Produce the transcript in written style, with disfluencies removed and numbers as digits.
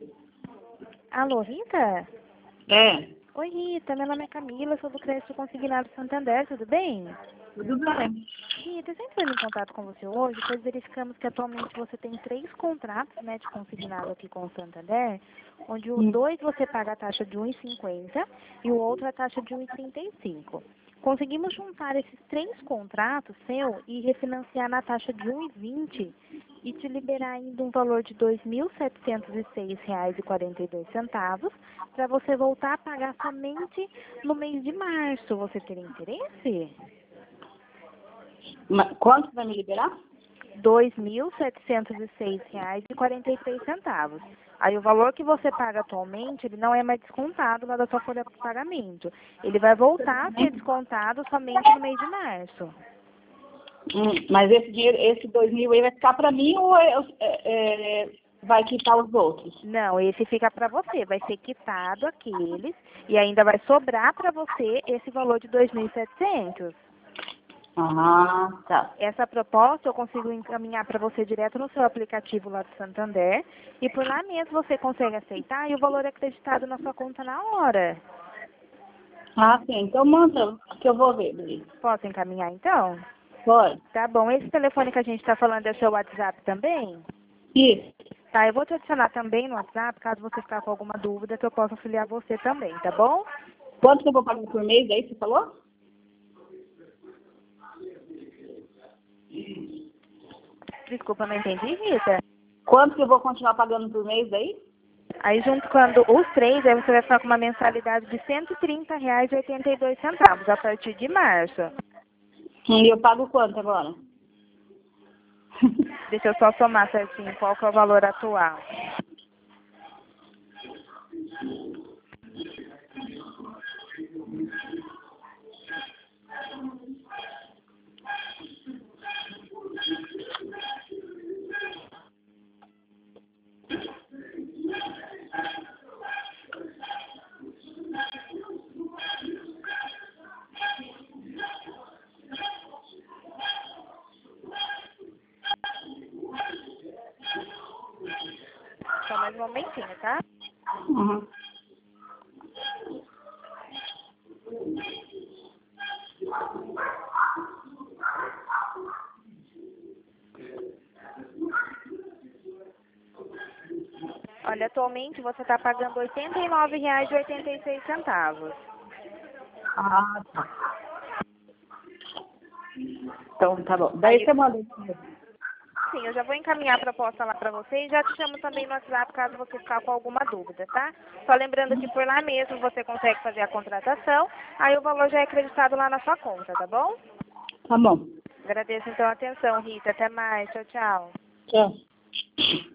Alô, Rita? É, Oi, Rita. Meu nome é Camila, sou do Crédito Consignado Santander, tudo bem? tudo bem. Rita, eu sempre estou em contato com você hoje, pois verificamos que atualmente você tem 3 contratos, né, de consignado aqui com o Santander, onde o 2 você paga a taxa de 1,50 e o outro a taxa de 1,35. Conseguimos juntar esses 3 contratos seu e refinanciar na taxa de 1,20 e te liberar ainda um valor de R$ 2.706,42 para você voltar a pagar somente no mês de março. Você teria interesse? Quanto vai me liberar? R$ 2.706,43. Aí o valor que você paga atualmente, ele não é mais descontado lá da sua folha de pagamento. Ele vai voltar a ser descontado somente no mês de março. Mas esse dinheiro, esse 2.000 aí vai ficar para mim ou vai quitar os outros? Não, esse fica para você. Vai ser quitado aqueles e ainda vai sobrar para você esse valor de 2.700. Ah, tá. Essa proposta eu consigo encaminhar para você direto no seu aplicativo lá do Santander e por lá mesmo você consegue aceitar e o valor é acreditado na sua conta na hora. Ah, sim. Então manda que eu vou ver, Bri. Posso encaminhar então? Pode. Tá bom. Esse telefone que a gente está falando é o seu WhatsApp também? Isso. Tá, eu vou te adicionar também no WhatsApp, caso você ficar com alguma dúvida, que eu possa auxiliar você também, tá bom? Quanto que eu vou pagar por mês aí, você falou? Desculpa, não entendi, Rita. Quanto que eu vou continuar pagando por mês aí? Aí junto quando os 3, aí você vai ficar com uma mensalidade de R$ 130,82 a partir de março. E eu pago quanto agora? Deixa eu só somar certinho qual que é o valor atual. Só mais um momentinho, tá? Uhum. Olha, atualmente você está pagando R$ 89,86. Ah, tá. Então, tá bom. Daí você manda. Sim, eu já vou encaminhar a proposta lá para você e já te chamo também no WhatsApp caso você ficar com alguma dúvida, tá? Só lembrando que por lá mesmo você consegue fazer a contratação, aí o valor já é acreditado lá na sua conta, tá bom? Tá bom. Agradeço então a atenção, Rita. Até mais. Tchau, tchau. Tchau.